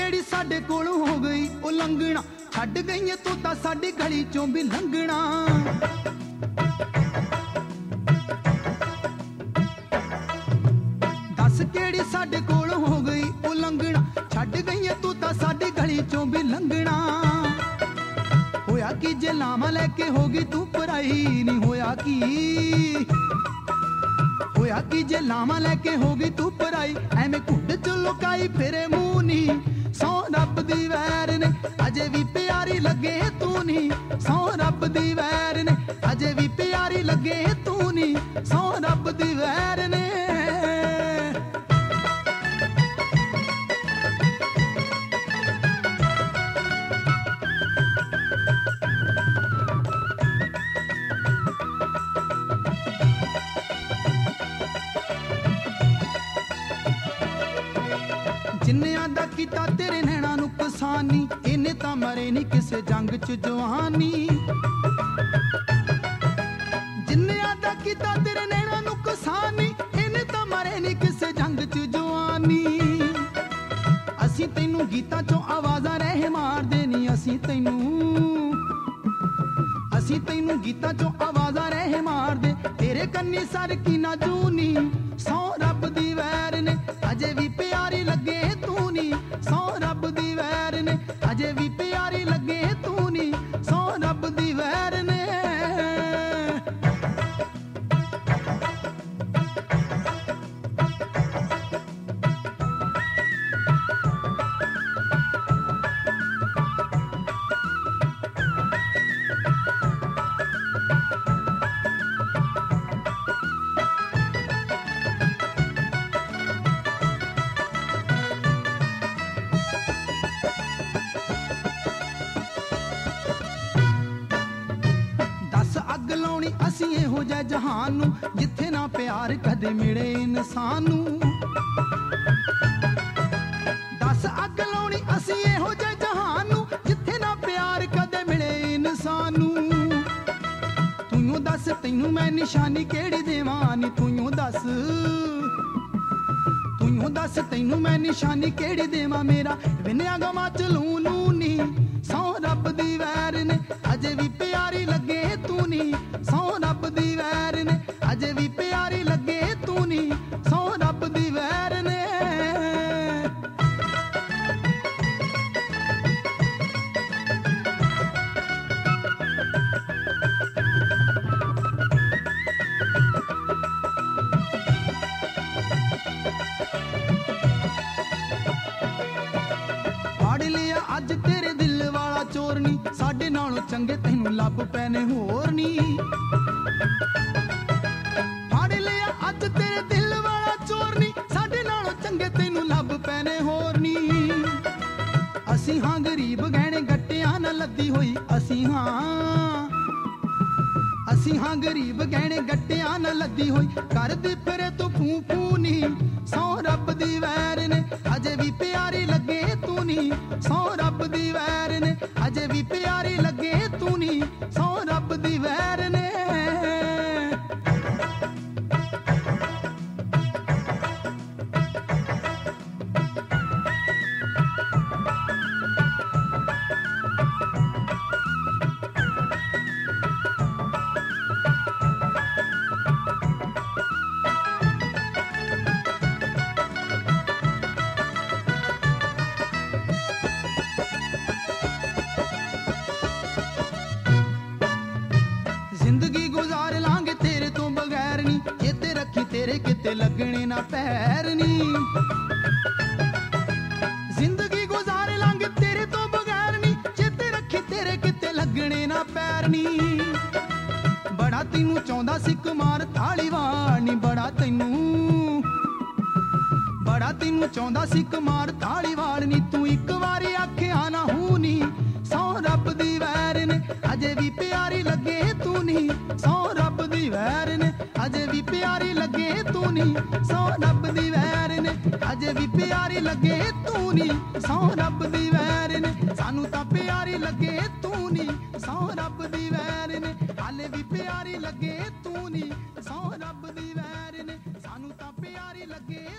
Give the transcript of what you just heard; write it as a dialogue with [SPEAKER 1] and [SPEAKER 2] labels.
[SPEAKER 1] केड़ी साडे कोलों हो गई ओ लंघना, छड्ड गई तू तां साडी गली चों भी लंघना। दस केड़ी साडे कोलों हो गई ओ लंघना, छड्ड गई तू तां साडी गली चों भी लंघना। होया कि जे लामा लैके होगी तू पराई, नी होया कि जे लामा लैके होगी तू पराई, एवें घुट च लुकाई फिरे मूंह नी। सौ रब दी वैर ने अजे भी प्यारी लगे तू नी, सौ रब दी वैर ने अजे भी प्यारी लगे तू नी, सौ रब दी वैर ने। जिन्नियां दा कीता तेरे नैना नू कसानी, इन्ने तां मरे नी किसे जंग च जवानी। जिन्नियां दा कीता तेरे नैना नू कसानी, इन्ने तां मरे नी किसे जंग च जवानी। असी तैनू गीतां चों आवाज़ां रह मार देनी, असी तैनू गीतां चों आवाज़ां रह मार दे, तेरे कन्नी सर की ना जूनी। सौ रब दी वैर ने अजे भी प्यारी लगे तू नी, सौ रब दी वैर ने अजे भी प्यारी लगे तू नी, सौ रब दी वैर ने। अग लाउणी असी इहो जिहा जहान नू, जिथे ना प्यार कदे मिले इंसान नू। दस अग लाउणी असी इहो जिहा जहान नू, जिथे ना प्यार कदे मिले इंसान नू। तूं दस तैनू मैं निशानी केड़ी देवां नी, तूं दस तैनू मैं निशानी केड़ी देवां, मेरा विनया गवा चलू नू नी। सौ रब दी वैर ने अजे भी प्यारी लगे तू नी, सौ रब दी वैर ने अजे भी प्यारी लगे तू नी, सौ रब दी वैर ने। फड़ लिया अज तेरे दिल वाला चोरनी, साडे नालों चंगे तैनू लभ पैने होर नी। फड़ लिया अज तेरे दिल वाला चोरनी, साडे नालों चंगे तैनू लभ पैने होर नी। असी हां गरीब गहने गट्टियां न लद्दी होई, असी हां गरीब गहने गट्टियां न लद्दी होई, करदी फिरे तू फू फू नी। सौ रब दी वैर ने अजे भी प्यारी लगे तू नी, सौ रब दी वैर ने अजे भी प्यारी लगे तू नी, सौ रब दी वैर ने। जिंदगी गुजार लांगे तेरे तो बगैर नी, चेते रखी तेरे किते लगने ना पैर नी। जिंदगी गुजार लांगे तेरे तो बगैर नी, चेते रखी तेरे किते लगने ना पैर नी। बड़ा तैनू चाहुंदा सी कुमार धालीवाल नी, बड़ा तैनू चाहुंदा सी कुमार धालीवाल नी। तू एक वारी आखिया ना हूं नी, सौ रब दी वैर ने अजे भी प्यारी लगे तू नी, सौ रब दी वैर ने अजे भी प्यारी लगे तू नी, सौ रब दी वैर ने अजे भी प्यारी लगे तू नी, सौ रब दी वैर ने सानू तां प्यारी लगे तू नी, सौ रब दी वैर ने हाले भी प्यारी लगे तू नी, सौ रब दी वैर ने सानू तां प्यारी लगे